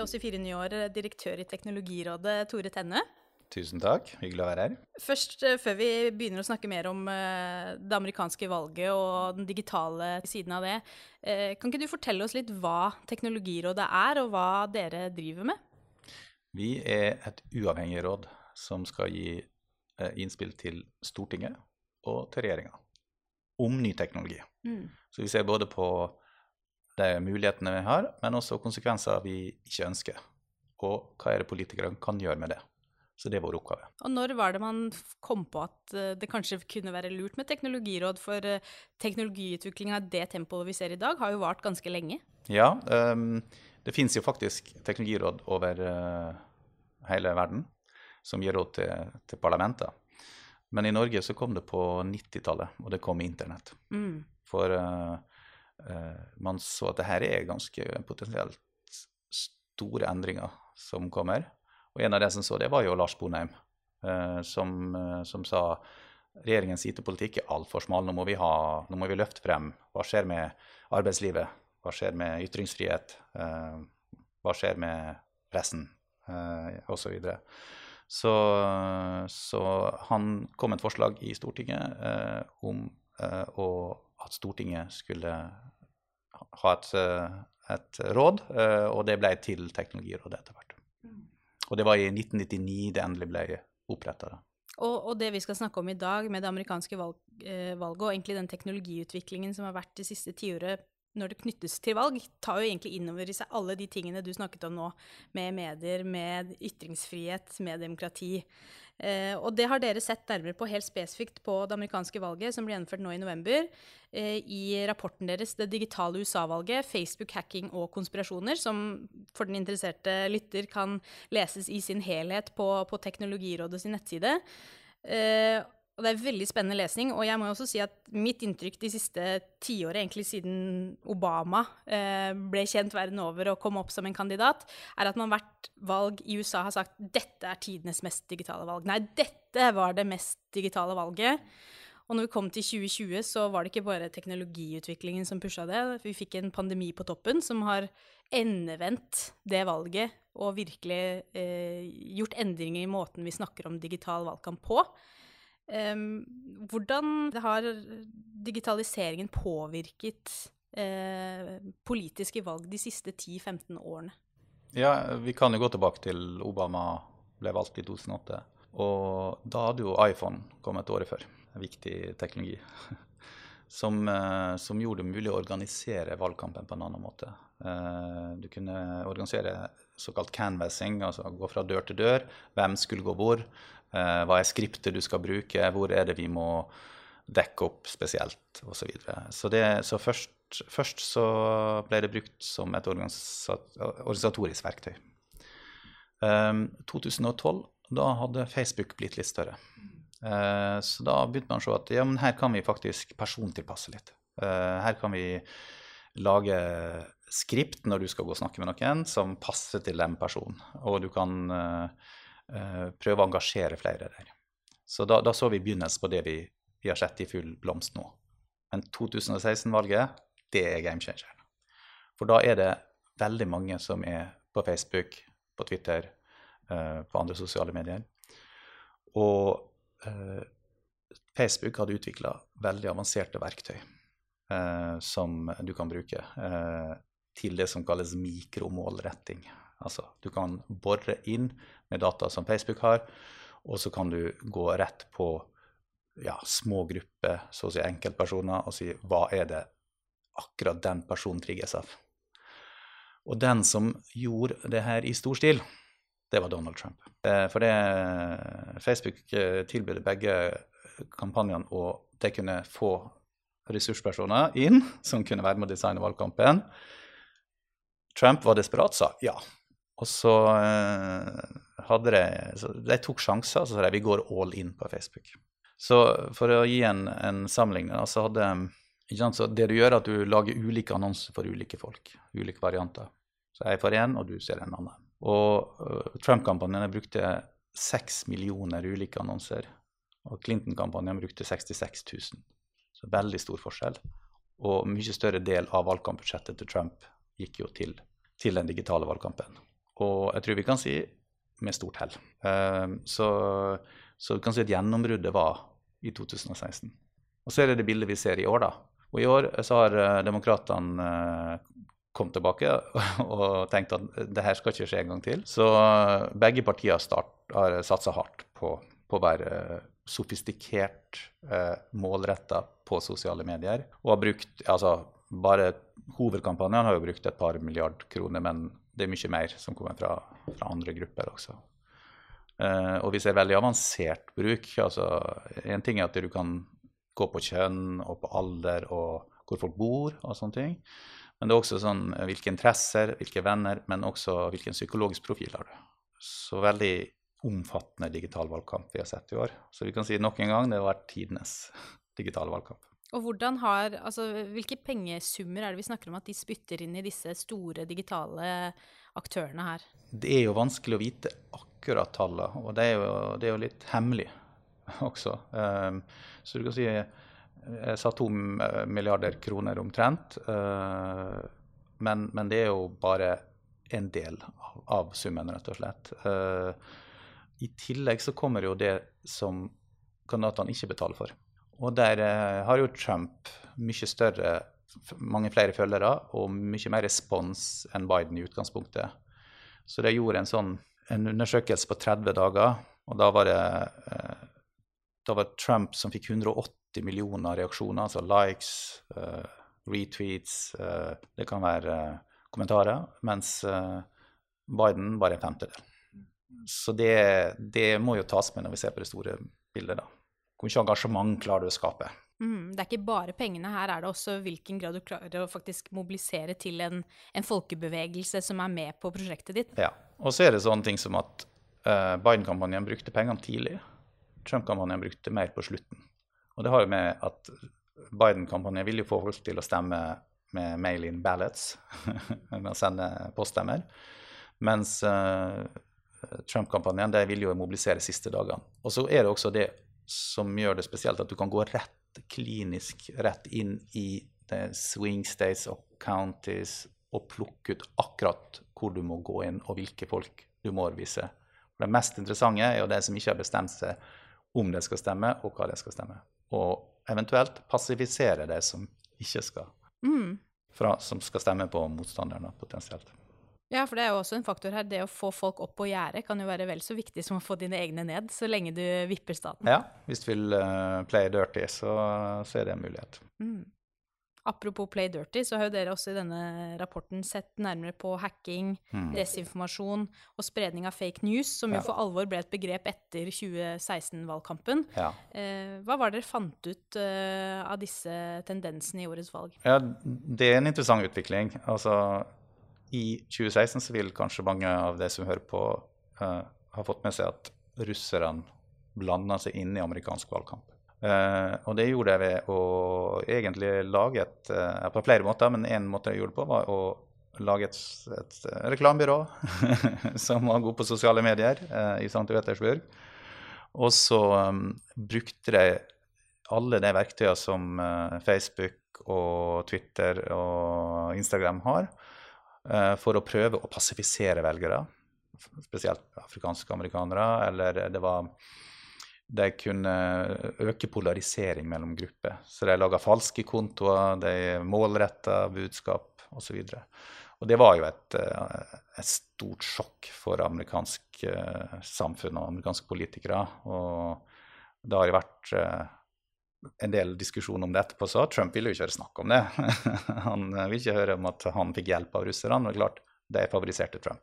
oss i 4 nye år, direktør i Teknologirådet, Tore Tenne. Tusen takk, hyggelig å være her. Først, før vi begynner å snakke mer om det amerikanske valget og den digitale siden av det, kan ikke du fortelle oss litt hva Teknologirådet og hva dere driver med? Vi et uavhengig råd som skal gi innspill til Stortinget og til regjeringen om ny teknologi. Så vi ser både på de mulighetene vi har, men også konsekvenser vi ikke ønsker. Og hva det politikerne kan gjøre med det. Så det vår oppgave. Og når var det man kom på at det kanskje kunne være lurt med teknologiråd, for teknologiutviklingen av det tempoet vi ser i dag har jo vart ganske lenge? Ja, det finnes jo faktisk teknologiråd over hele verden som gir råd til parlamenter. Men i Norge så kom det på 90-tallet, og det kom internett. For man så at det her ganske potensielt store endringer som kommer. Og en av de som så det var jo Lars Bonheim, som sa regjeringens IT-politikk alt for smal, nå må vi løfte frem. Hva skjer med arbeidslivet? Hva skjer med ytringsfrihet? Hva skjer med pressen? Og så videre. Så han kom med et forslag i Stortinget om at Stortinget skulle ha et råd, og det ble til Teknologirådet etter hvert. Og det var i 1999 det endelig ble opprettet. Og det vi skal snakke om i dag med det amerikanske valget, og egentlig den teknologiutviklingen som har vært det siste tiåret når det knyttes til valg, tar jo egentlig innover i seg alle de tingene du snakket om nå, med medier, med ytringsfrihet, med demokrati. Og det har dere sett nærmere på helt spesifikt på det amerikanske valget, som ble gjennomført nå i november, i rapporten deres, det digitale USA-valget, Facebook, hacking og konspirasjoner, som for den interesserte lytter kan leses i sin helhet på Teknologirådet sin nettside. Og det veldig spennende lesning, og jeg må også si at mitt inntrykk de siste 10 årene, egentlig siden Obama ble kjent verden over og kom opp som en kandidat, at man hvert valg i USA har sagt, dette tidenes mest digitale valg. Nei, dette var det mest digitale valget. Og når vi kom til 2020, så var det ikke bare teknologiutviklingen som pushet det. Vi fikk en pandemi på toppen som har endevendt det valget, og virkelig gjort endringer i måten vi snakker om digital valgkamp på. Hvordan har digitaliseringen påvirket politiske valg de siste 10-15 årene? Ja, vi kan jo gå tilbake til Obama ble valgt i 2008, og da hadde jo iPhone kommet året før, en viktig teknologi, som gjorde det mulig å organisere valgkampen på en annen måte. Du kunne organisere såkalt canvassing, altså gå fra dør til dør, hvem skulle gå hvor, hva skriptet du skal bruke, hvor det vi må dekke opp spesielt, og så videre. Så først så ble det brukt som et organisatorisk verktøy. 2012, da hadde Facebook blitt litt større. Så da begynte man å se at ja, men her kan vi faktisk persontilpasse litt. Her kan vi lage skript når du skal gå og snakke med noen som passer til den personen, og du kan prøve å engasjere flere der. Så da så vi begynnelsen på det vi har sett i full blomst nå. Men 2016-valget, det game changer. For da det veldig mange som på Facebook, på Twitter, på andre sosiale medier. Og Facebook hadde utviklet veldig avanserte verktøy som du kan bruke til det som kalles mikromålretting. Altså, du kan borre inn med data som Facebook har, og så kan du gå rett på små grupper, så å si enkeltpersoner, og si hva det akkurat den personen trigges av. Og den som gjorde det her i stor stil, det var Donald Trump. For Facebook tilbød begge kampanjene, og de kunne få ressurspersoner inn, som kunne være med å designe valgkampen. Trump var desperat, sa ja. Og så de tok sjanser, så sa de, vi går all in på Facebook. Så for å gi en sammenligning, så så det du gjør at du lager ulike annonser for ulike folk, ulike varianter. Så jeg får en, og du ser en annen. Og Trump-kampanjen brukte 6 millioner ulike annonser, og Clinton-kampanjen brukte 66 000. Så veldig stor forskjell. Og mye større del av valgkampbudsjettet til Trump gikk jo til den digitale valgkampen. Og jeg tror vi kan si med stort hell. Så du kan si at gjennombruddet var i 2016. Og så det bildet vi ser i år da. Og i år så har demokratene kommet tilbake og tenkt at det her skal ikke skje en gang til. Så begge partier har satset hardt på å være sofistikert, målrettet på sosiale medier. Og har brukt, altså bare hovedkampanjen har jo brukt et par milliard kroner, men det mye mer som kommer fra andre grupper også. Og vi ser veldig avansert bruk. Altså, en ting at du kan gå på kjønn og på alder og hvor folk bor og sånne ting. Men det også sånn hvilke interesser, hvilke venner, men også hvilken psykologisk profil har du. Så veldig omfattende digital valgkamp vi har sett i år. Så vi kan si nok en gang det har vært tidenes digital valgkamp. Og hvilke pengesummer det vi snakker om at de spytter inn i disse store digitale aktørene her? Det jo vanskelig å vite akkurat tallet, og det jo litt hemmelig også. Så du kan si, jeg sa 2 milliarder kroner omtrent, men det jo bare en del av summen, rett og slett. I tillegg så kommer jo det som kandidatene ikke betaler for. Og der har jo Trump mange flere følgere og mye mer respons enn Biden i utgangspunktet. Så de gjorde en undersøkelse på 30 dager, og da var det Trump som fikk 180 millioner reaksjoner, altså likes, retweets, det kan være kommentarer, mens Biden bare en femtedel. Så det må jo tas med når vi ser på det store bildet da. Hvor mye engasjement klarer du å skape? Det ikke bare pengene, her det også hvilken grad du klarer å faktisk mobilisere til en folkebevegelse som med på prosjektet ditt. Ja, og så det sånne ting som at Biden-kampanjen brukte pengene tidlig, Trump-kampanjen brukte mer på slutten. Og det har jo med at Biden-kampanjen vil jo få folk til å stemme med mail-in ballots, med å sende poststemmer, mens Trump-kampanjen vil jo mobilisere siste dagene. Og så det også det som gjør det spesielt at du kan gå klinisk rett inn i swing states og counties og plukke ut akkurat hvor du må gå inn og hvilke folk du må overbevise. Det mest interessante jo det som ikke har bestemt seg om det skal stemme og hva det skal stemme. Og eventuelt passivisere det som ikke skal, som skal stemme på motstanderne potensielt. Ja, for det jo også en faktor her. Det å få folk opp på gjerdet kan jo være vel så viktig som å få dine egne ned, så lenge du vipper staten. Ja, hvis du vil play dirty, så det en mulighet. Apropos play dirty, så har jo dere også i denne rapporten sett nærmere på hacking, desinformasjon og spredning av fake news, som jo for alvor ble et begrep etter 2016-valgkampen. Ja. Hva var det dere fant ut av disse tendensene i årets valg? Ja, det en interessant utvikling. Altså, i 2016 så vil kanskje mange av de som hører på ha fått med seg at russerne blandet seg inn i amerikansk valgkamp. Og det gjorde jeg ved å egentlig lage på flere måter, men en måte jeg gjorde det på var å lage et reklamebyrå som var god på sosiale medier i St. Petersburg. Og så brukte de alle de verktøyene som Facebook og Twitter og Instagram har, for å prøve å passifisere velgere, spesielt afrikanske amerikanere, eller de kunne øke polarisering mellom grupper. Så de laget falske kontoer, de målrettet budskap, og så videre. Og det var jo et stort sjokk for amerikansk samfunn og amerikanske politikere, og det har jo vært en del diskusjon om det etterpå, så Trump ville jo ikke høre snakk om det. Han ville ikke høre om at han fikk hjelp av russerne, og klart, det favoriserte Trump.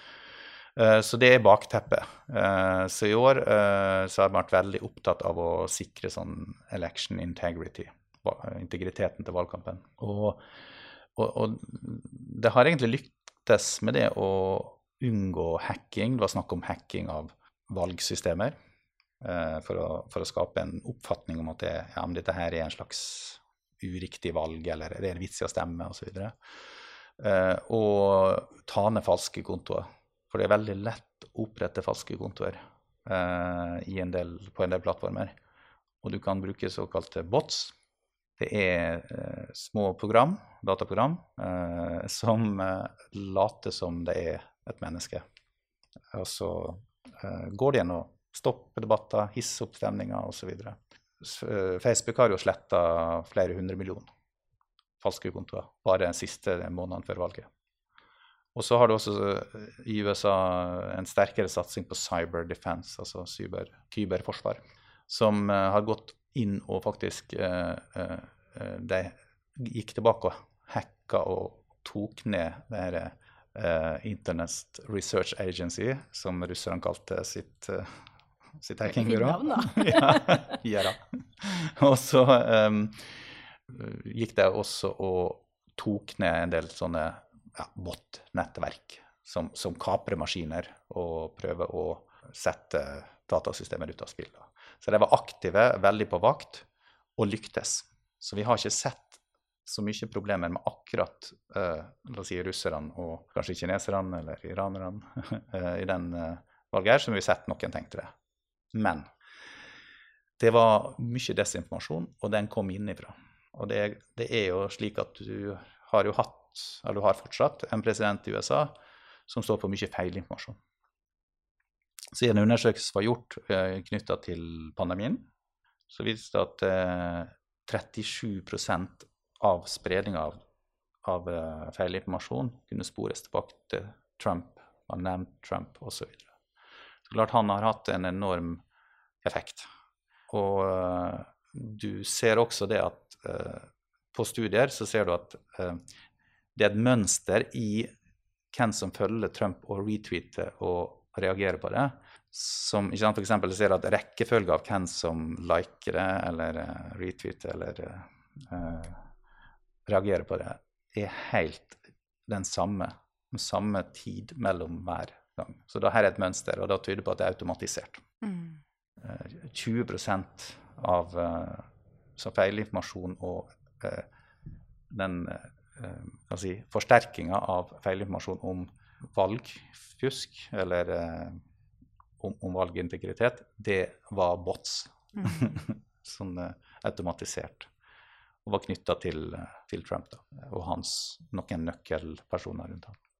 Så det bakteppet. Så i år så har man vært veldig opptatt av å sikre sånn election integrity, integriteten til valgkampen. Og det har egentlig lyktes med det å unngå hacking. Det var snakk om hacking av valgsystemer, for å skape en oppfatning om at dette her en slags uriktig valg, eller det en vits i å stemme, og så videre. Og ta ned falske kontoer, for det veldig lett å opprette falske kontoer på en del plattformer. Og du kan bruke såkalte bots. Det små dataprogram, som later som det et menneske. Og så går det igjen og stopper debatter, hisser opp stemninger og så videre. Facebook har jo slettet flere 100 millioner falske kontoer bare den siste måneden før valget. Og så har det også i USA en sterkere satsing på cyber defense, altså kyberforsvar, som har gått inn og faktisk de gikk tilbake og hacka og tok ned det her Internet Research Agency, som russerne kalte sitt hackingbyrå. Ja. Og så gikk det også og tok ned en del sånne bot-nettverk som kaprer maskiner og prøver å sette datasystemer ut av spill. Så de var aktive, veldig på vakt, og lyktes. Så vi har ikke sett så mye problemer med akkurat la oss si russerne og kanskje kineserne eller iranerne i den valget her, som vi har sett noen tenkte det. Men det var mye desinformasjon, og den kom innifra. Og det er jo slik at du har jo hatt, eller du har fortsatt, en president i USA som står for mye feilinformasjon. Så i en undersøkelse var gjort knyttet til pandemien, så viste det at 37% av spredningen av feilinformasjon kunne spores tilbake til Trump, man nevnte Trump og så videre. Så klart han har hatt en enorm effekt. Og du ser også det at på studier så ser du at det er et mønster i hvem som følger Trump og retweeter og reagerer på det, som ikke sant, for eksempel ser at rekkefølge av hvem som liker det, eller retweeter, eller reagerer på det, er helt den samme tid mellom hver gang. Så det her er et mønster, og det tyder på at det er automatisert. 20% av feilinformasjon og den forsterkingen av feilinformasjon om valgfusk eller om valgintegritet, det var bots. Sånn automatisert. Og var knyttet til Trump da, og noen nøkkelpersoner rundt ham.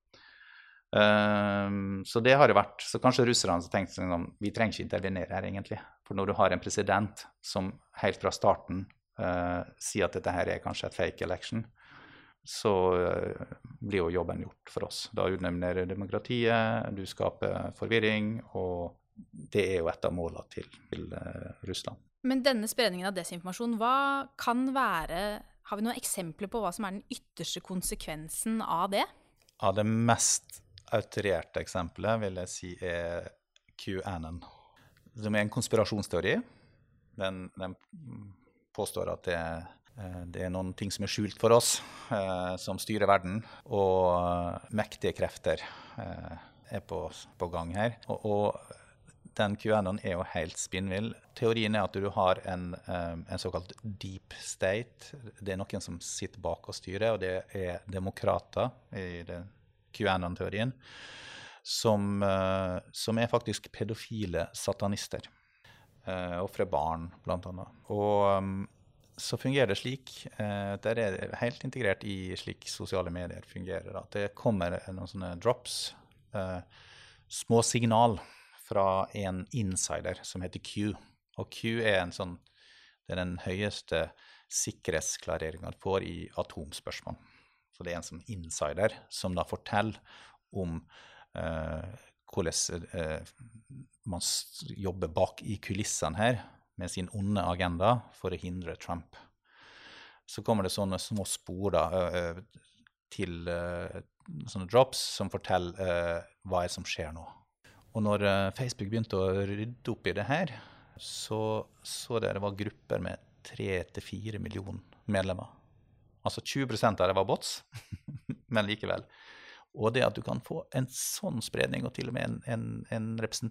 Så det har det vært. Så kanskje russerne har tenkt sånn, vi trenger ikke intervenere her egentlig. For når du har en president som helt fra starten sier at dette her er kanskje et fake election, så blir jo jobben gjort for oss. Da underminerer demokratiet, du skaper forvirring, og det er jo et av målene til Russland. Men denne spredningen av desinformasjon, hva kan være, har vi noen eksempler på hva som er den ytterste konsekvensen av det? Ja, det mest autorerte eksempelet vil jeg si er QAnon, som er en konspirasjonsteori. Den påstår at det er noen ting som er skjult for oss, som styrer verden, og mektige krefter er på gang her. Og den QAnon er jo helt spinnvill. Teorien er at du har en såkalt deep state. Det er noen som sitter bak og styrer, og det er demokrater i QAnon-teorien, som er faktisk pedofile satanister. Offre barn, blant annet. Og så fungerer det slik, det er helt integrert i slik sosiale medier fungerer, at det kommer noen sånne drops, små signal fra en insider som heter Q. Og Q er det er den høyeste sikkerhetsklareringen du får i atomspørsmål. Så det er en sånn insider som da forteller om hvordan man jobber bak i kulissene her med sin onde agenda for å hindre Trump. Så kommer det sånne små spor da, til sånne drops som forteller hva er som skjer nå. Og når Facebook begynte å rydde opp i det her, så det var grupper med 3-4 millioner medlemmer. Altså 20% av det var bots, men likevel. Og det at du kan få en sånn spredning, og til og med en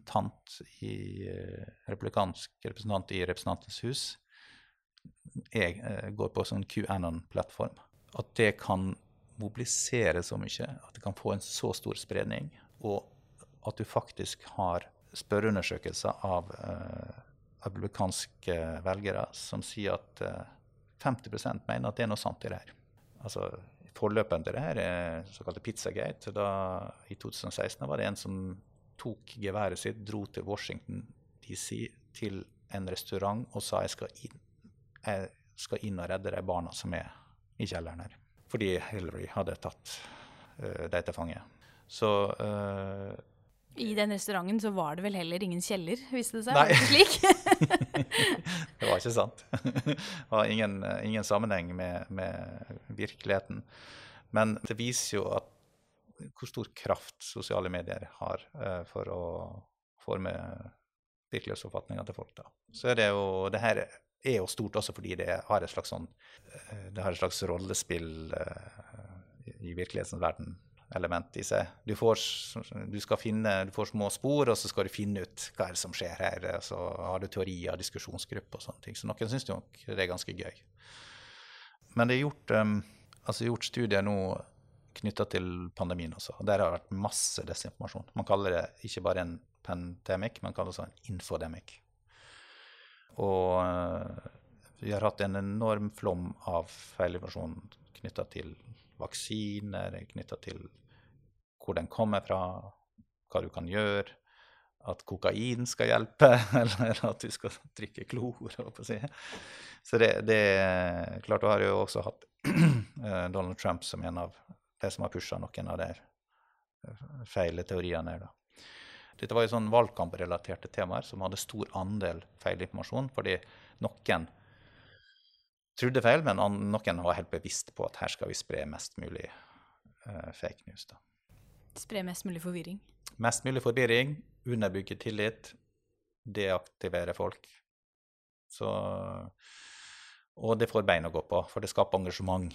republikansk representant i Representantens hus, går på sånn QAnon-plattform, at det kan mobilisere så mye, at det kan få en så stor spredning, og at du faktisk har spørreundersøkelser av republikanske velgere som sier at 50% mener at det er noe sant i det her. Altså Forløperen til det her er såkalte Pizzagate. I 2016 var det en som tok geværet sitt, dro til Washington DC til en restaurant og sa jeg skal inn og redde de barna som er i kjelleren her. Fordi Hillary hadde tatt de til fange. Så I den restauranten så var det vel heller ingen kjeller, viste det seg? Nei. Var det ikke slik? Det var ikke sant. Det var ingen sammenheng med virkeligheten. Men det viser jo hvor stor kraft sosiale medier har for å forme virkelighetsoppfatningen til folk. Da. Så det her er jo stort også fordi det har et slags rollespill i virkelighetens verden element i seg. Du får små spor, og så skal du finne ut hva er det som skjer her. Så har du teorier, diskusjonsgrupper og sånne ting. Så noen synes jo det er ganske gøy. Men det er gjort studier nå knyttet til pandemien også. Og der har det vært masse desinformasjon. Man kaller det ikke bare en pandemic, man kaller det også en infodemic. Og vi har hatt en enorm flom av feilinformasjon knyttet til vaksiner, knyttet til hvor den kommer fra, hva du kan gjøre, at kokain skal hjelpe, eller at du skal drikke klor. Så det er klart, du har jo også hatt Donald Trump som en av de som har pushet noen av de feile teoriene her. Da. Dette var jo sånn valgkamprelaterte temaer som hadde stor andel feilinformasjon, fordi noen trodde feil, men noen var helt bevisst på at her skal vi spre mest mulig fake news. Da. Spre mest mulig forvirring. Mest mulig forvirring, underbygge tillit, deaktivere folk. Og det får bein å gå på, for det skaper engasjement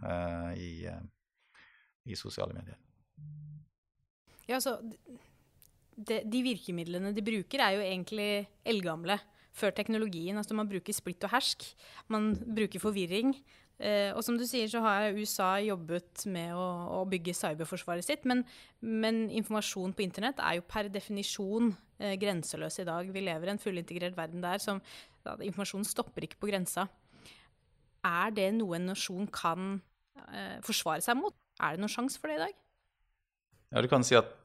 i sosiale medier. Ja, så de virkemidlene de bruker er jo egentlig eldgamle. Før teknologien, altså man bruker splitt og hersk, man bruker forvirring, og som du sier så har USA jobbet med å bygge cyberforsvaret sitt, men informasjon på internett er jo per definisjon grenseløs i dag. Vi lever i en fullintegrert verden der, informasjonen stopper ikke på grensa. Er det noe en nasjon kan forsvare seg mot? Er det noen sjanse for det i dag? Ja, du kan si at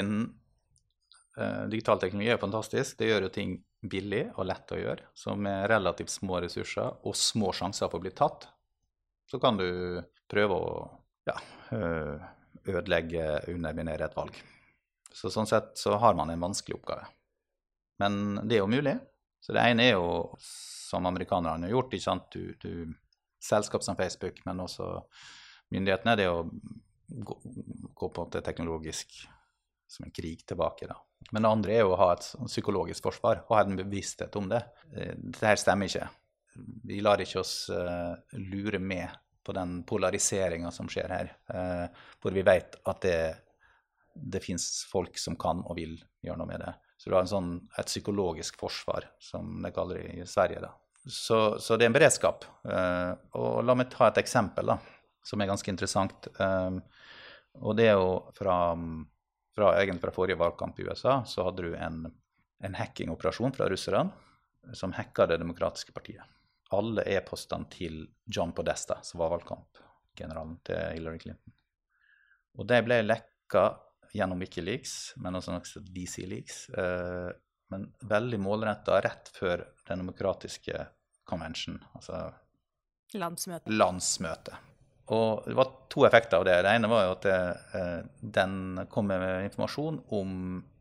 digital teknologi er fantastisk. Det gjør jo ting billig og lett å gjøre, så med relativt små ressurser og små sjanser for å bli tatt, så kan du prøve å ødelegge, underminere et valg. Så sånn sett så har man en vanskelig oppgave. Men det er jo mulig. Så det ene er jo, som amerikanerne har gjort, ikke sant? Selskap som Facebook, men også myndighetene, det er å gå på det teknologisk som en krig tilbake da. Men det andre er jo å ha et psykologisk forsvar, og ha en bevissthet om det. Dette her stemmer ikke. Vi lar ikke oss lure med på den polariseringen som skjer her, for vi vet at det finnes folk som kan og vil gjøre noe med det. Så du har et psykologisk forsvar, som det kaller det i Sverige. Da. Så det er en beredskap. Og la meg ta et eksempel da, som er ganske interessant. Og det er jo egentlig fra forrige valgkamp i USA, så hadde du en hacking-operasjon fra russerne som hacket Det demokratiske partiet. Alle e-postene til John Podesta, som var valgkampgeneralen til Hillary Clinton. Og det ble lekket gjennom WikiLeaks, men også noe DC-leaks, men veldig målrettet rett før Den demokratiske convention, altså landsmøte. Og det var to effekter av det. Det ene var jo at den kom med informasjon om,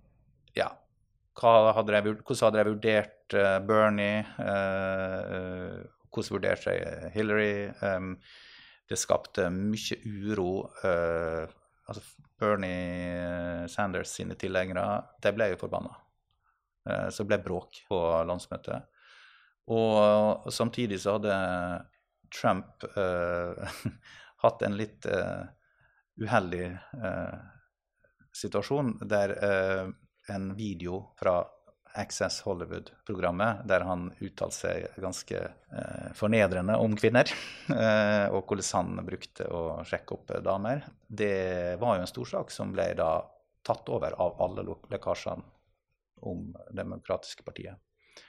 hvordan hadde de vurdert Bernie, hvordan vurderte de Hillary. Det skapte mye uro. Altså Bernie Sanders sine tilhengere, de ble jo forbannet. Så det ble bråk på landsmøtet. Og samtidig så hadde Trump hatt en litt uheldig situasjon der en video fra Access Hollywood-programmet der han uttalte seg ganske fornedrende om kvinner, og hvordan han brukte å sjekke opp damer. Det var jo en stor sak som ble da tatt over av alle lekkasjene om Det demokratiske partiet.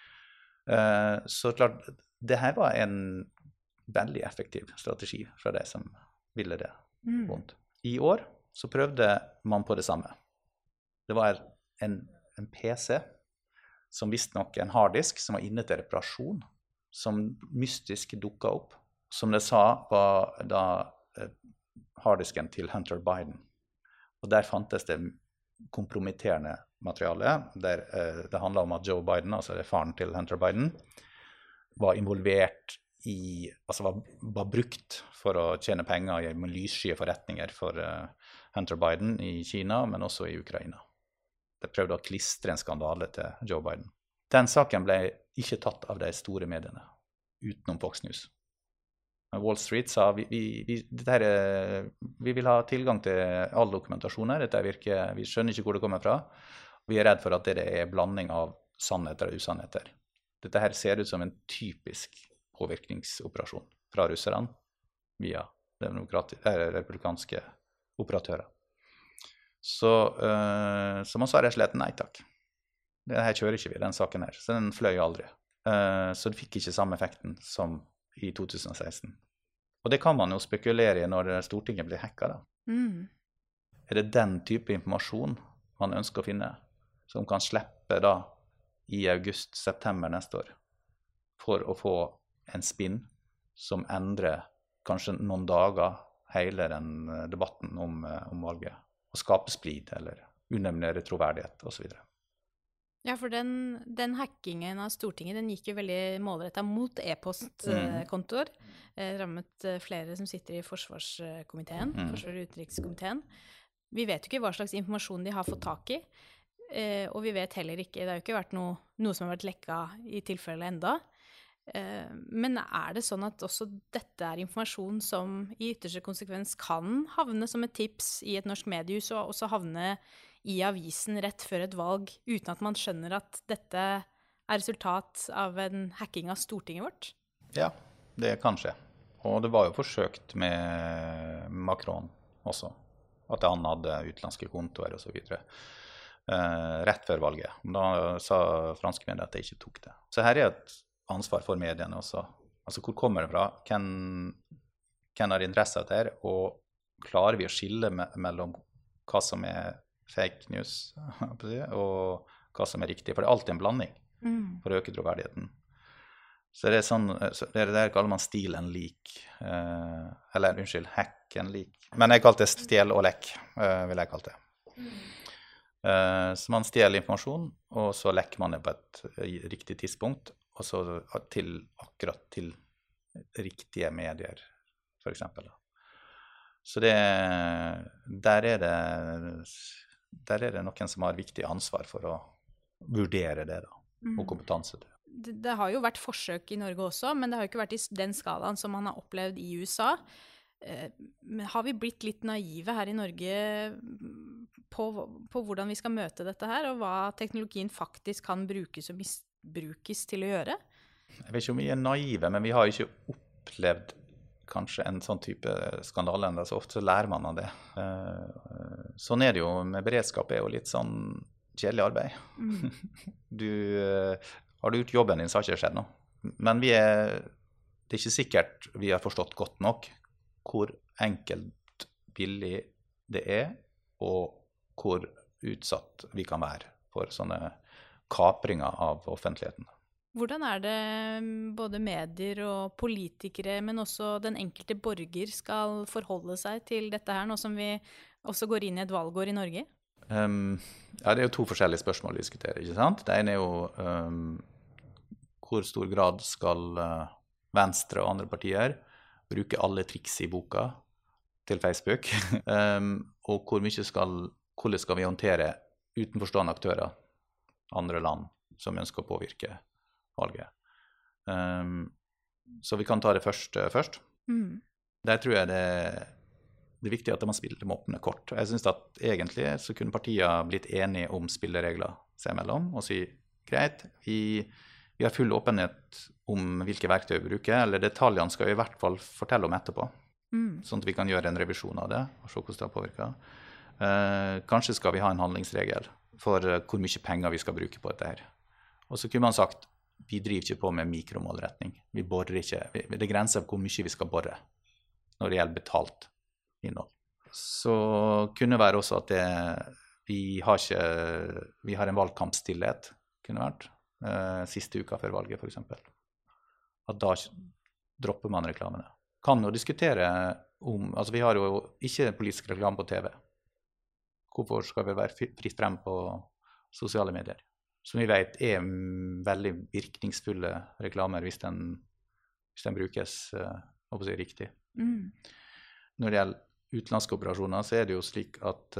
Så klart, det her var en veldig effektiv strategi fra de som ville det. vondt. I år så prøvde man på det samme. Det var en PC som visstnok en harddisk som var inne til reparasjon, som mystisk dukket opp. Som det sa, var da harddisken til Hunter Biden. Og der fantes det kompromitterende materiale, der det handlet om at Joe Biden, altså det faren til Hunter Biden, var involvert altså var brukt for å tjene penger i lyssky forretninger for Hunter Biden i Kina, men også i Ukraina. Det prøvde å klistre en skandale til Joe Biden. Den saken ble ikke tatt av de store mediene, utenom Fox News. Wall Street sa vi vil ha tilgang til all dokumentasjon her, vi skjønner ikke hvor det kommer fra, og vi er redd for at det er blanding av sannheter og usannheter. Dette her ser ut som en typisk påvirkningsoperasjon fra russerne via republikanske operatører. Så man sa rett og slett nei takk. Dette kjører ikke vi, den saken her. Så den fløy aldri. Så det fikk ikke samme effekten som i 2016. Og det kan man jo spekulere i når Stortinget blir hacket da. Er det den type informasjon man ønsker å finne, som kan slippe da i august-september neste år, for å få en spinn som endrer kanskje noen dager hele den debatten om valget, og skape splid eller unemlig troverdighet og så videre. Ja, for den hackingen av Stortinget, den gikk jo veldig målrettet mot e-postkontoer. Rammet flere som sitter i forsvarskomiteen, forsvars- og utenrikskomiteen. Vi vet jo ikke hva slags informasjon de har fått tak i, og vi vet heller ikke, det har jo ikke vært noe som har vært lekket i tilfelle enda. Men er det sånn at også dette er informasjon som i ytterste konsekvens kan havne som et tips i et norsk mediehus, og også havne i avisen rett før et valg, uten at man skjønner at dette er resultat av en hacking av Stortinget vårt? Ja, det kan skje. Og det var jo forsøkt med Macron også, at han hadde utenlandske kontoer og så videre. Rett før valget. Da sa franske medier at de ikke tok det. Så her er et ansvar for mediene også. Altså, hvor kommer det fra? Hvem har interesse av det, og klarer vi å skille mellom hva som er fake news og hva som er riktig? For det er alltid en blanding for å øke troverdigheten. Så det er sånn, det der kaller man steal and leak, eller unnskyld, hack and leak. Men jeg kalte det stjel og lekk, vil jeg kalle det. Så man stjeler informasjon, og så lekker man det på et riktig tidspunkt, og så akkurat til riktige medier, for eksempel. Så der er det noen som har viktig ansvar for å vurdere det da, og kompetanse til. Det har jo vært forsøk i Norge også, men det har jo ikke vært i den skalaen som man har opplevd i USA. Men har vi blitt litt naive her i Norge på hvordan vi skal møte dette her, og hva teknologien faktisk kan brukes og misbrukes til å gjøre? Jeg vet ikke om vi er naive, men vi har ikke opplevd kanskje en sånn type skandale enda, så ofte så lærer man av det. Sånn er det jo med beredskap, er jo litt sånn kjedelig arbeid. Har du gjort jobben din, så har ikke skjedd noe. Men det er ikke sikkert vi har forstått godt nok hvor enkelt billig det er, og hvor utsatt vi kan være for sånne kapringer av offentligheten. Hvordan er det både medier og politikere, men også den enkelte borger skal forholde seg til dette her, nå som vi også går inn i et valgår i Norge? Ja, det er jo to forskjellige spørsmål å diskutere, ikke sant? Det ene er jo hvor stor grad skal Venstre og andre partier bruke alle triks i boka til Facebook, og hvordan skal vi håndtere utenforstående aktører, andre land som ønsker å påvirke valget. Så vi kan ta det først. Der tror jeg det er viktig at man spiller med åpne kort. Jeg synes at egentlig så kunne partiene blitt enige om spilleregler seg imellom, og si, greit, vi har full åpenhet om hvilke verktøy vi bruker, eller detaljene skal vi i hvert fall fortelle om etterpå, sånn at vi kan gjøre en revisjon av det, og se hvordan det har påvirket. Kanskje skal vi ha en handlingsregel for hvor mye penger vi skal bruke på dette her. Og så kunne man sagt, vi driver ikke på med mikromålretning. Vi borer ikke. Det er grenser for hvor mye vi skal borre når det gjelder betalt innhold. Så kunne det være også at vi har en valgkampstillhet, kunne vært, siste uka før valget, for eksempel. At da dropper man reklamene. Kan jo diskutere altså vi har jo ikke politisk reklame på TV. Hvorfor skal vi være fritt frem på sosiale medier? Som vi vet veldig virkningsfulle reklamer hvis den brukes riktig. Når det gjelder utenlandske operasjoner, så det jo slik at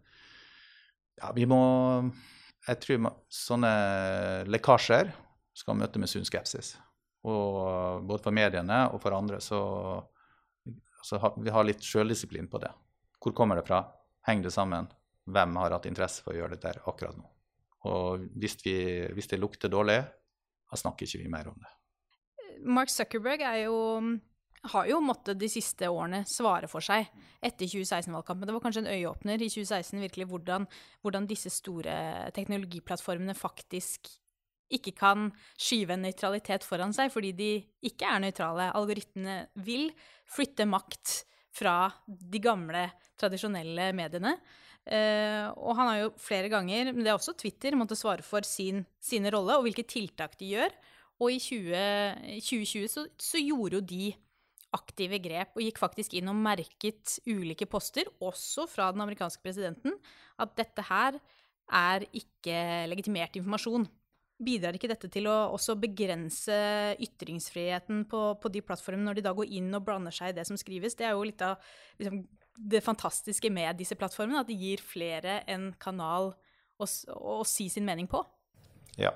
jeg tror sånne lekkasjer skal møte med sunn skepsis. Og både for mediene og for andre så vi har litt selvdisiplin på det. Hvor kommer det fra? Henger det sammen? Hvem har hatt interesse for å gjøre det der akkurat nå? Og hvis det lukter dårlig, da snakker ikke vi mer om det. Mark Zuckerberg har jo måttet de siste årene svare for seg etter 2016-valgkampen. Det var kanskje en øyeåpner i 2016 virkelig hvordan disse store teknologiplattformene faktisk ikke kan skyve en nøytralitet foran seg, fordi de ikke nøytrale. Algoritmene vil flytte makt fra de gamle, tradisjonelle mediene. Og han har jo flere ganger, men det også Twitter, måttet svare for sine rolle og hvilke tiltak de gjør. Og i 2020 så gjorde jo de aktive grep og gikk faktisk inn og merket ulike poster, også fra den amerikanske presidenten, at dette her ikke legitimert informasjon. Bidrar ikke dette til å også begrense ytringsfriheten på de plattformene når de da går inn og blander seg i det som skrives? Det jo litt av liksom, det fantastiske med disse plattformene, at de gir flere en kanal å si sin mening på. Ja.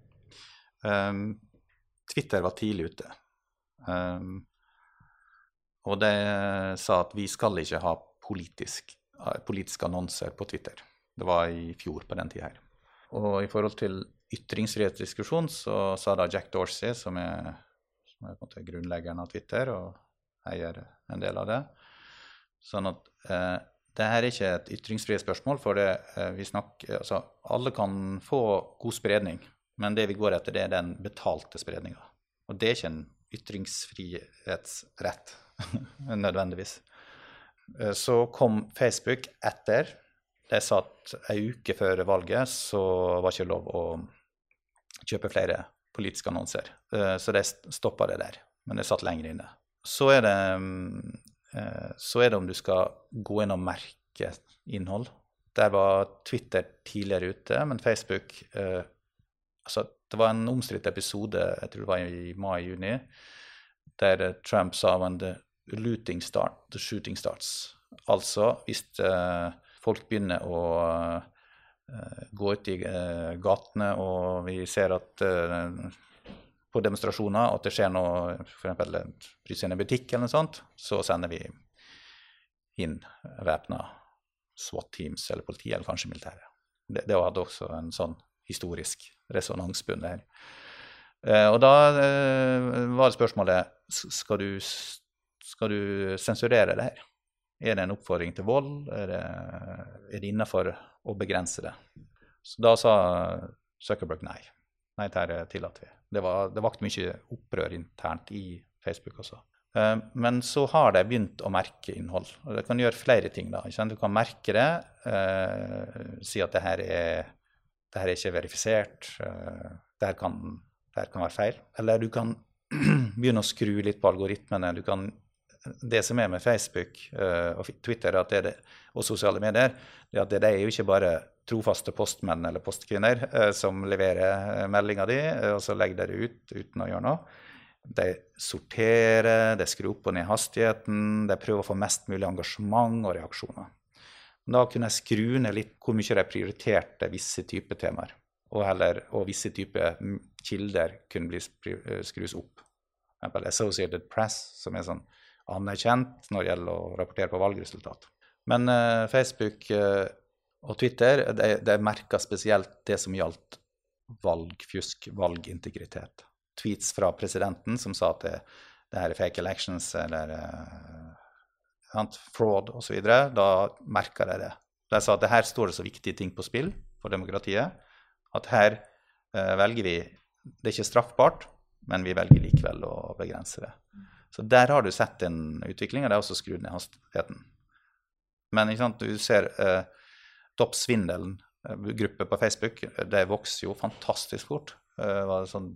Twitter var tidlig ute. Og det sa at vi skal ikke ha politiske annonser på Twitter. Det var i fjor på den tiden her. Og i forhold til ytringsfrihetsdiskusjon så sa da Jack Dorsey, som er på en måte grunnleggeren av Twitter og eier en del av det, sånn at det her ikke et ytringsfrihetsspørsmål, for altså, alle kan få god spredning, men det vi går etter det den betalte spredningen. Og det ikke en ytringsfrihetsrett, nødvendigvis. Så kom Facebook etter. Det satt en uke før valget, så var ikke lov å kjøpe flere politiske annonser. Så det stoppet det der, men det satt lenger inne. Så det om du skal gå inn og merke innhold. Der var Twitter tidligere ute, men Facebook altså, det var en omstridt episode, jeg tror det var i mai-juni, der Trump sa when the shooting starts. Altså, hvis folk begynner å gå ut i gatene, og vi ser at på demonstrasjoner at det skjer noe, for eksempel bryter inn i butikk eller noe sånt, så sender vi inn væpnet SWAT-teams eller politi, eller kanskje militære. Det hadde også en sånn historisk resonansbunn der. Og da var det spørsmålet, skal du sensurere det her? Det en oppfordring til vold? Det innenfor å begrense det? Så da sa Zuckerberg nei. Nei, det tillater vi. Det vakte mye opprør internt i Facebook også. Men så har de begynt å merke innhold. Og det kan gjøre flere ting da. Du kan merke det, si at det her er ikke verifisert, det her kan være feil. Eller du kan begynne å skru litt på algoritmene. Det som med Facebook og Twitter og sosiale medier, at det jo ikke bare trofaste postmenn eller postkvinner som leverer meldinga di, og så legger det ut uten å gjøre noe. De sorterer, de skrur opp og ned hastigheten, de prøver å få mest mulig engasjement og reaksjoner. Da kunne jeg skru ned litt hvor mye de prioriterte visse typer temaer, og visse typer kilder kunne skrus opp. For eksempel Associated Press, som sånn anerkjent når det gjelder å rapportere på valgresultat. Men Facebook og Twitter, de merket spesielt det som gjaldt valgfusk, valgintegritet. Tweets fra presidenten som sa at det her fake elections eller fraud og så videre, da merket de det. De sa at det her står det så viktige ting på spill for demokratiet, at her velger vi, det ikke straffbart, men vi velger likevel å begrense det. Så der har du sett en utvikling, og det også skrudd ned hastigheten. Men ikke sant, du ser toppsvindelen, gruppe på Facebook, det vokser jo fantastisk fort. Det var sånn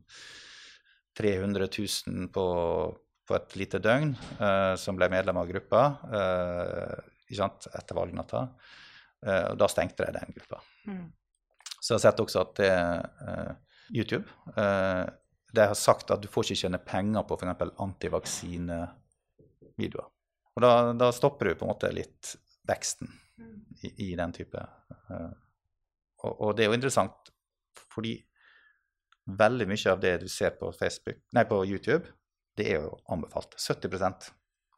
300 000 på et lite døgn som ble medlem av gruppa ikke sant, etter valgnatta. Og da stengte de den gruppa. Så jeg har sett også at YouTube det har sagt at du får ikke tjene penger på for eksempel antivaksinevideoer. Og da stopper du på en måte litt veksten i den type. Og det er jo interessant, fordi veldig mye av det du ser på YouTube, det er jo anbefalt. 70%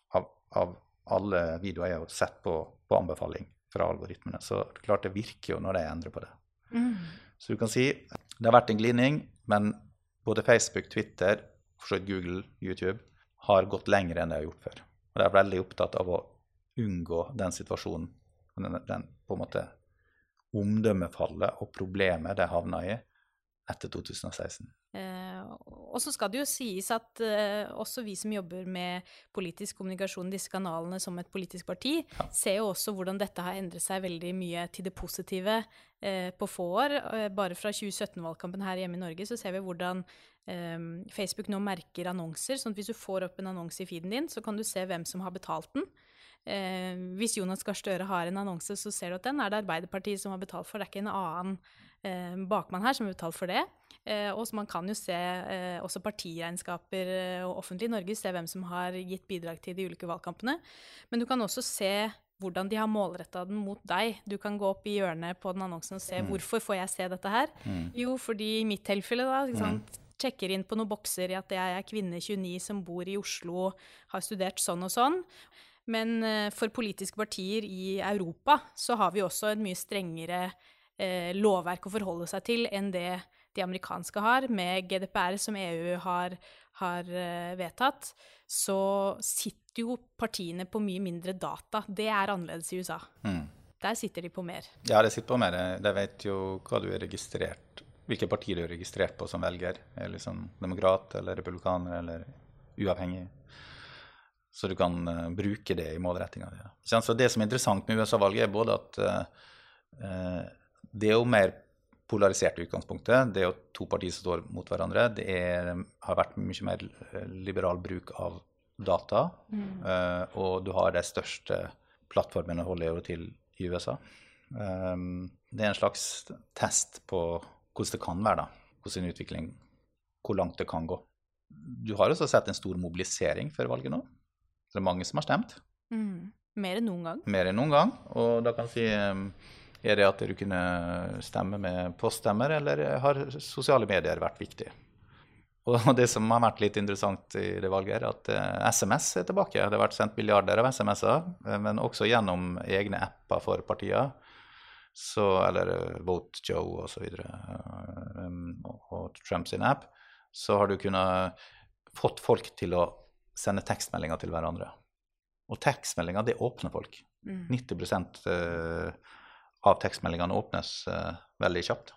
av alle videoer er jo sett på anbefaling fra algoritmene. Så klart det virker jo når de endrer på det. Så du kan si, det har vært en glidning, men både Facebook, Twitter, Google, YouTube har gått lenger enn de har gjort før. Og de er veldig opptatt av å unngå den situasjonen, den på en måte omdømmefallet og problemet de havnet i etter 2016. Og så skal det jo sies at også vi som jobber med politisk kommunikasjon, disse kanalene som et politisk parti, ser jo også hvordan dette har endret seg veldig mye til det positive på få år. Bare fra 2017-valgkampen her hjemme i Norge så ser vi hvordan Facebook nå merker annonser, sånn at hvis du får opp en annonse i feeden din, så kan du se hvem som har betalt den. Hvis Jonas Gahr Støre har en annonse, så ser du at den er det Arbeiderpartiet som har betalt for. Det er ikke en annen bakmann her som har betalt for det. Og så man kan jo se også partiregnskaper og offentlig i Norge, se hvem som har gitt bidrag til de ulike valgkampene. Men du kan også se hvordan de har målrettet den mot deg. Du kan gå opp i hjørnet på den annonsen og se hvorfor får jeg se dette her? Jo, fordi i mitt tilfelle da, ikke sant? Sjekker inn på noen bokser i at jeg er kvinne 29 som bor i Oslo, har studert sånn og sånn. Men for politiske partier i Europa så har vi også et mye strengere lovverk å forholde seg til enn det de amerikanske har. Med GDPR som EU har vedtatt, så sitter jo partiene på mye mindre data. Det er annerledes i USA. Der sitter de på mer. Ja, de sitter på mer. De vet jo hva du er registrert, hvilke partier du er registrert på som velger. Er liksom demokrat eller republikaner eller uavhengig. Så du kan bruke det i målrettinga di. Så det som er interessant med USA-valget er både at det er jo mer polarisert i utgangspunktet. Det er jo to partier som står mot hverandre. Det har vært mye mer liberal bruk av data, og du har de største plattformene å holde til i USA. Det er en slags test på hvordan det kan være, da. Hvordan utvikling, hvor langt det kan gå. Du har også sett en stor mobilisering før valget nå. Det er mange som har stemt. Mer enn noen gang. Mer enn noen gang, og da kan jeg si, er det at du kunne stemme med poststemmer, eller har sosiale medier vært viktig? Og det som har vært litt interessant i det valget er at SMS er tilbake. Det har vært sendt milliarder av SMS-er, men også gjennom egne apper for partier, eller Vote Joe og så videre, og Trump sin app, så har du kunnet fått folk til å sende tekstmeldinger til hverandre. Og tekstmeldinger, det åpner folk. 90% av tekstmeldingene åpnes veldig kjapt.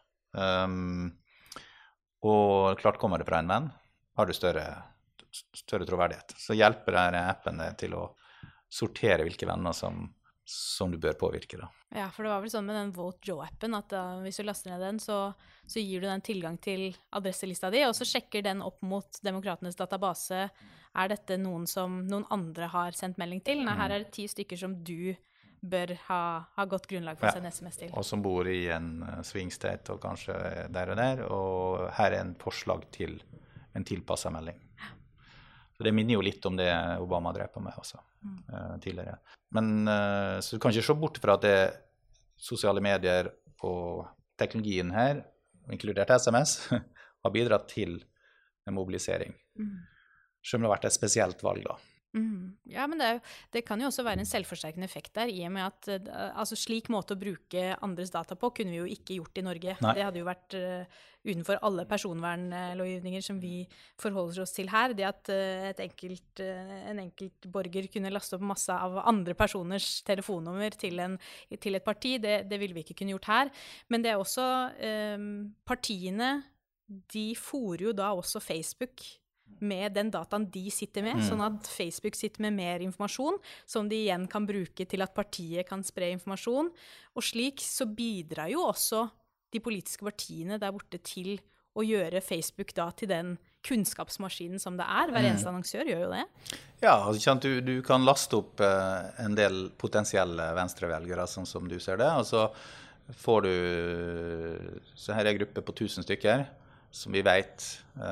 Og klart kommer det fra en venn, har du større troverdighet. Så hjelper denne appen til å sortere hvilke venner som du bør påvirke. Da. Ja, for det var vel sånn med den Vote Joe-appen at hvis du laster ned den, så gir du den tilgang til adresselista di, og så sjekker den opp mot demokratenes database. Er dette noen som noen andre har sendt melding til? Nei, her er det 10 stykker som du bør ha godt grunnlag for å sende SMS til. Og som bor i en swing state og kanskje der, og her er en forslag til en tilpasset melding. Så det minner jo litt om det Obama drev på med også, tidligere. Men så du kan ikke se bort fra at det sosiale medier og teknologien her, inkludert SMS, har bidratt til en mobilisering. Selv om det har vært et spesielt valg da. Ja, men det kan jo også være en selvforsterkende effekt der, i og med at altså slik måte å bruke andres data på kunne vi jo ikke gjort i Norge. Nei. Det hadde jo vært utenfor alle personvernlovgivninger som vi forholder oss til her. Det at en enkelt borger kunne laste opp masse av andre personers telefonnummer til et parti, det ville vi ikke kunne gjort her. Men det er også partiene, de fôrer jo da også Facebook med den dataen de sitter med, sånn at Facebook sitter med mer informasjon, som de igjen kan bruke til at partiet kan spre informasjon. Og slik så bidrar jo også de politiske partiene der borte til å gjøre Facebook da til den kunnskapsmaskinen som det er. Hver eneste annonsør gjør jo det. Ja, altså, du kan laste opp en del potensielle venstrevelgere, sånn som du ser det, og så får du, så her er en gruppe på 1000 stykker, som vi vet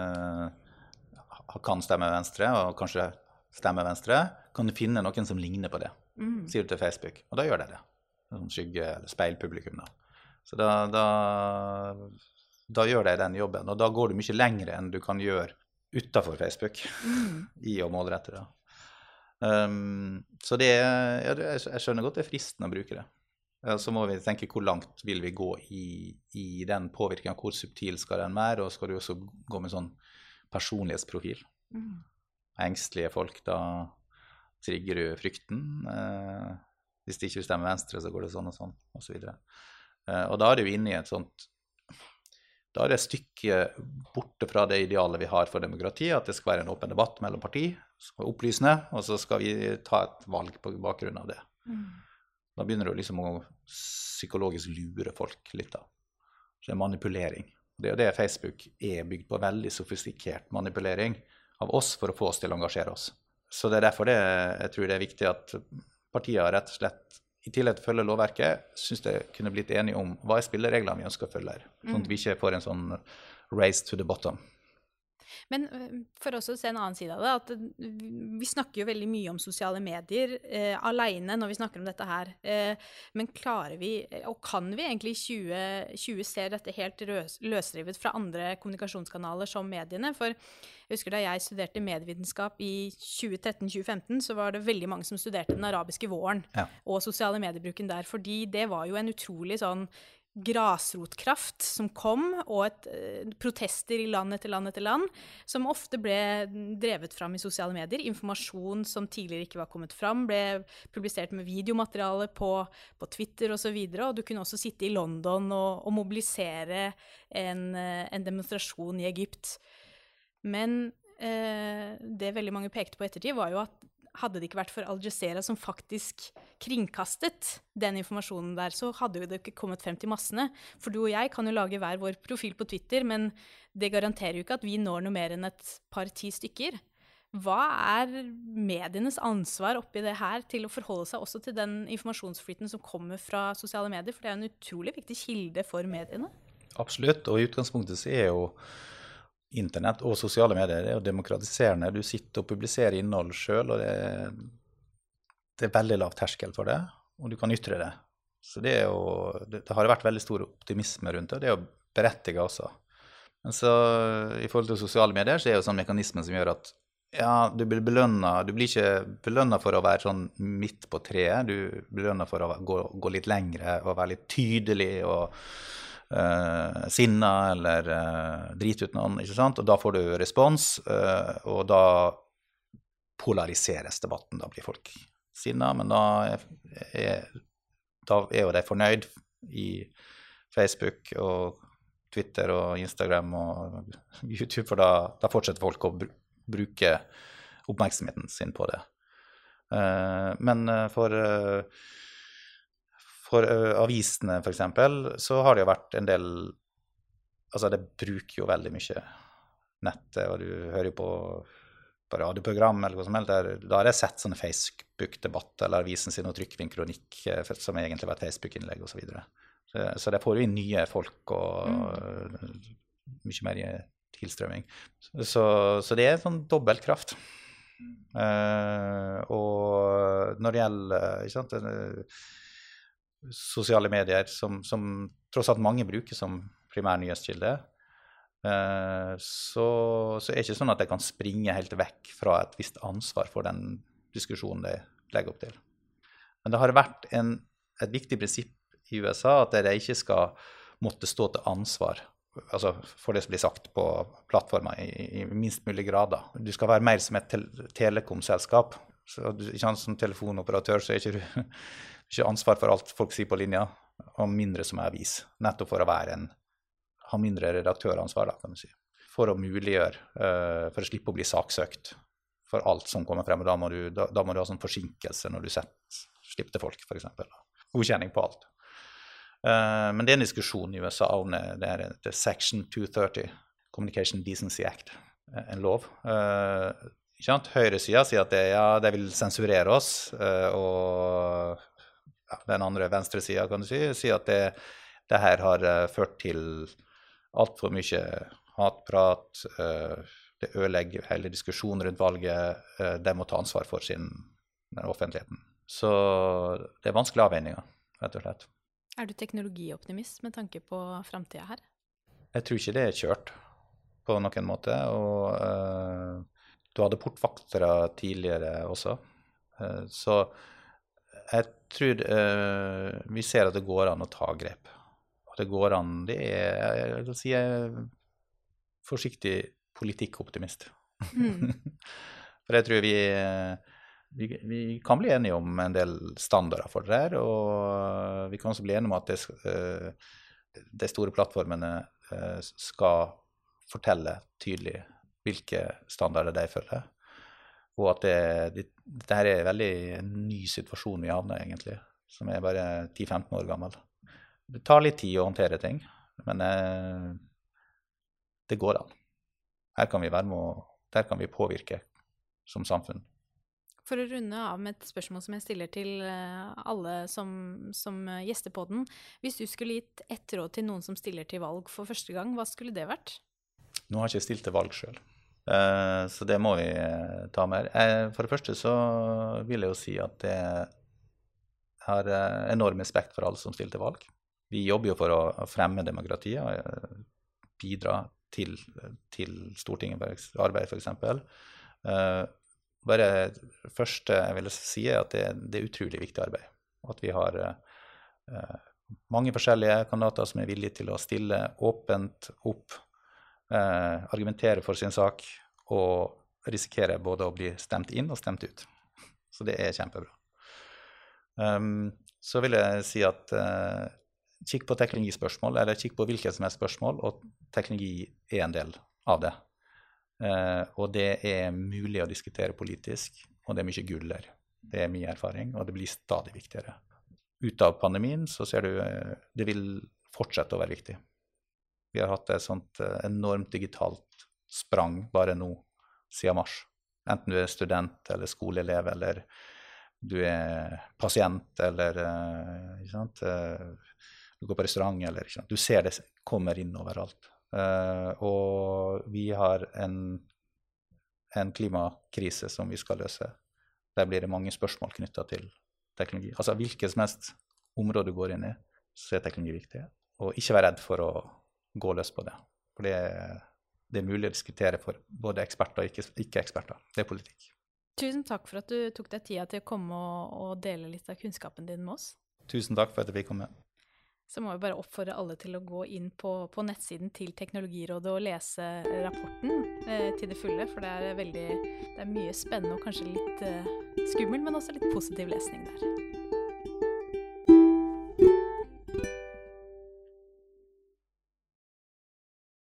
kan stemme venstre, og kanskje stemme venstre, kan du finne noen som ligner på det, sier du til Facebook, og da gjør det. Sånn skygge- eller speilpublikum da. Så da gjør de den jobben, og da går du mye lenger enn du kan gjøre utenfor Facebook i å målrette det. Så jeg skjønner godt det er fristende å bruke det. Så må vi tenke hvor langt vil vi gå i den påvirkningen, hvor subtil skal den være, og skal du også gå med sånn personlighetsprofil. Engstelige folk, da trigger du frykten. Hvis det ikke stemmer venstre, så går det sånn, og så videre. Og da er du inne i et sånt, da er det et stykke borte fra det idealet vi har for demokrati, at det skal være en åpen debatt mellom parti, som er opplysende, og så skal vi ta et valg på bakgrunn av det. Da begynner du liksom å psykologisk lure folk litt da. Så det er manipulering. Det er det Facebook er bygd på, veldig sofistikert manipulering av oss for å få oss til å engasjere oss. Så det er derfor jeg tror det er viktig at partiene rett og slett, i tillegg til å følge lovverket, synes jeg kunne blitt enige om hva er spillereglene vi ønsker å følge her, sånn at vi ikke får en sånn race to the bottom. Men for også å se en annen side av det, at vi snakker jo veldig mye om sosiale medier alene når vi snakker om dette her. Men klarer vi, og kan vi egentlig i 2020 se dette helt løsrivet fra andre kommunikasjonskanaler som mediene? For jeg husker da jeg studerte medievitenskap i 2013-2015, så var det veldig mange som studerte den arabiske våren og sosiale mediebruken der, fordi det var jo en utrolig sånn grasrotkraft som kom, og protester i land etter land etter land, som ofte ble drevet fram i sosiale medier. Informasjon som tidligere ikke var kommet fram, ble publisert med videomateriale på Twitter og så videre, og du kunne også sitte i London og mobilisere en demonstrasjon i Egypt. Men det veldig mange pekte på ettertid var jo at hadde det ikke vært for Al Jazeera som faktisk kringkastet den informasjonen der, så hadde jo det ikke kommet frem til massene. For du og jeg kan jo lage hver vår profil på Twitter, men det garanterer jo ikke at vi når noe mer enn et par 10 stykker. Hva er medienes ansvar oppi det her til å forholde seg også til den informasjonsflyten som kommer fra sosiale medier? For det er en utrolig viktig kilde for mediene. Absolutt, og i utgangspunktet så er jo internett og sosiale medier er jo demokratiserende. Du sitter og publiserer innhold selv, og det er veldig lav terskel for det, og du kan ytre det. Så det har vært veldig stor optimisme rundt det, og det er jo berettiget også. Men så i forhold til sosiale medier, så er det jo sånn mekanisme som gjør at du blir ikke belønnet for å være sånn midt på treet, du belønner for å gå litt lengre og være litt tydelig og sinna eller drit ut noen, ikke sant? Og da får du respons, og da polariseres debatten, da blir folk sinna, men da er jo de fornøyd i Facebook og Twitter og Instagram og YouTube, for da fortsetter folk å bruke oppmerksomheten sin på det. Men for avisene, for eksempel, så har det jo vært en del, altså det bruker jo veldig mye nettet, og du hører jo på radioprogram eller hva som helst, da har jeg sett sånne Facebook-debatt eller avisen sin og trykker en kronikk som egentlig var et Facebook-innlegg og så videre. Så det får jo inn nye folk og mye mer tilstrømming. Så det er sånn dobbeltkraft. Og når det gjelder, ikke sant, sosiale medier som tross alt mange bruker som primær nyhetskilde, så er det ikke sånn at jeg kan springe helt vekk fra et visst ansvar for den diskusjonen de legger opp til. Men det har vært et viktig prinsipp i USA at de ikke skal måtte stå til ansvar, altså for det som blir sagt på plattformer i minst mulig grad. Du skal være mer som et telekomselskap. Så som telefonoperatør så er ikke du ikke ansvar for alt folk sier på linja, og mindre som avis, nettopp for å ha mindre redaktøransvar, da, kan du si. for å muliggjøre, for å slippe å bli saksøkt for alt som kommer frem. Og da må du ha sånn forsinkelse når du slipper til folk, for eksempel. Godkjenning på alt. Men det er en diskusjon i USA om det er Section 230, Communication Decency Act, en lov. Ikke sant? Høyresida sier at det vil sensurere oss, og den andre venstresida, kan du si, sier at det her har ført til alt for mye hatprat, det ødelegger hele diskusjonen rundt valget, de må ta ansvar for den offentligheten. Så det er vanskelige avveininger, rett og slett. Er du teknologioptimist med tanke på fremtiden her? Jeg tror ikke det er kjørt på noen måte, og du hadde portvaktere tidligere også. Så jeg tror vi ser at det går an å ta grep. Og det går an, jeg vil si forsiktig politikkoptimist. For jeg tror vi kan bli enige om en del standarder for det her, og vi kan også bli enige om at de store plattformene skal fortelle tydelig hvilke standarder de følger, og at dette er en veldig ny situasjon vi havner egentlig, som er bare 10-15 år gammel. Det tar litt tid å håndtere ting, men det går an. Her kan vi være med, og der kan vi påvirke som samfunn. For å runde av med et spørsmål som jeg stiller til alle som gjester på den. Hvis du skulle gitt ett råd til noen som stiller til valg for første gang, hva skulle det vært? Nå har jeg ikke stilt til valg selv, så det må vi ta med. For det første så vil jeg jo si at jeg har enorm respekt for alle som stiller til valg. Vi jobber jo for å fremme demokratiet og bidra til Stortingets arbeid, for eksempel. Bare det første jeg vil si at det er utrolig viktig arbeid. At vi har mange forskjellige kandidater som er villige til å stille åpent opp, argumentere for sin sak og risikere både å bli stemt inn og stemt ut. Så det er kjempebra. Så vil jeg si at kikk på teknologispørsmål, eller kikk på hvilket som helst spørsmål, og teknologi er en del av det. Og det er mulig å diskutere politisk, og det er mye gull der. Det er mye erfaring, og det blir stadig viktigere. Ut av pandemien så ser du det vil fortsette å være viktig. Vi har hatt et sånt enormt digitalt sprang bare nå siden mars. Enten du er student eller skoleelev, eller du er pasient, eller ikke sant? Du går på restaurant, eller ikke sant? Du ser det kommer inn overalt. Og vi har en klimakrise som vi skal løse. Der blir det mange spørsmål knyttet til teknologi. Altså hvilket som helst område du går inn i, så er teknologi viktig. Og ikke vær redd for å gå løs på det. For det er mulig å diskutere for både eksperter og ikke-eksperter. Det er politikk. Tusen takk for at du tok deg tida til å komme og dele litt av kunnskapen din med oss. Tusen takk for at jeg fikk komme. Så må vi bare oppfordre alle til å gå inn på nettsiden til Teknologirådet og lese rapporten til det fulle, for det er mye spennende og kanskje litt skummel, men også litt positiv lesning der.